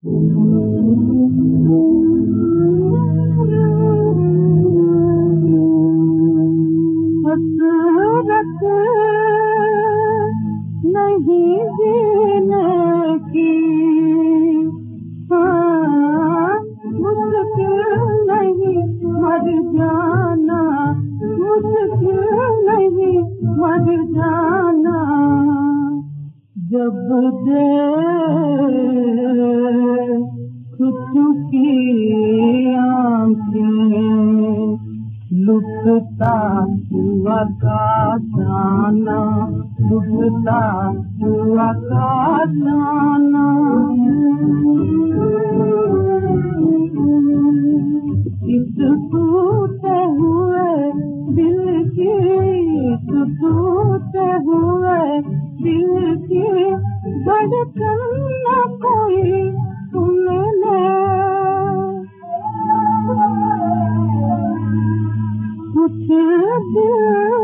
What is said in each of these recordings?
हसरत नहीं जीने की, मुश्किल नहीं मर जाना, मुश्किल नहीं मर जाना। जब देख चुकी आँखें लुटता हुआ का जाना, लुटता हुआ का जाना। इस टूटे हुए दिल की, टूटे हुए दिल की धड़कन न कोई सुनने। कुछ दिल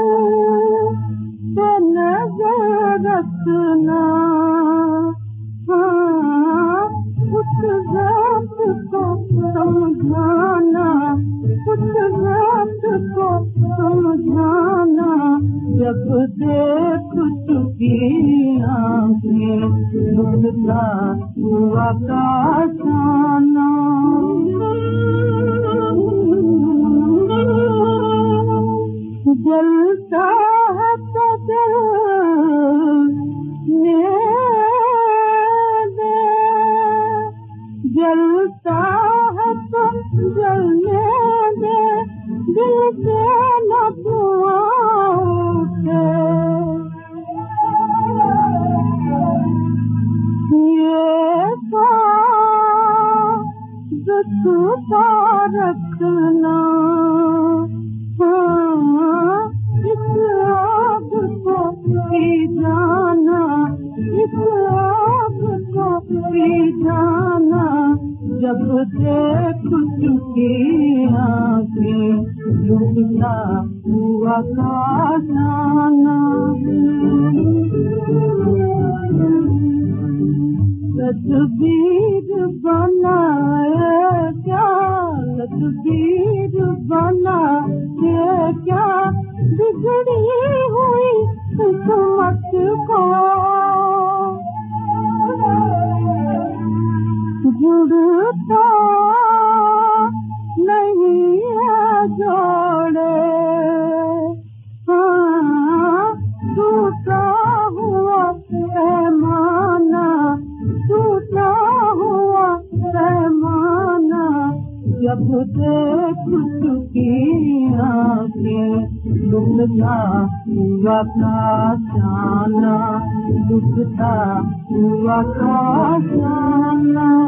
पे नजर रखना, कुछ बात को समझाना, कुछ बात को समझाना। जब देख चुकी आँखें लुटता हुआ का जाना। जलता है तो जलने दे, जलता है तो जलने दे, दिल से न पूछे। ये बात छुपा रखना, इस आग को पी जाना, इस आग को पी जाना। जब देख चुकी आँखें लुटता हुआ का जाना। तस्वीर बनाए क्या, तस्वीर बनाए क्या, बिगड़ी हुई किस्मत को जुड़ता नहीं है जोड़े। टूटा हुआ पैमाना, टूटा हुआ पैमाना। जब देख चुकी आँखें लुटता हुआ का जाना, लुटता हुआ का जाना।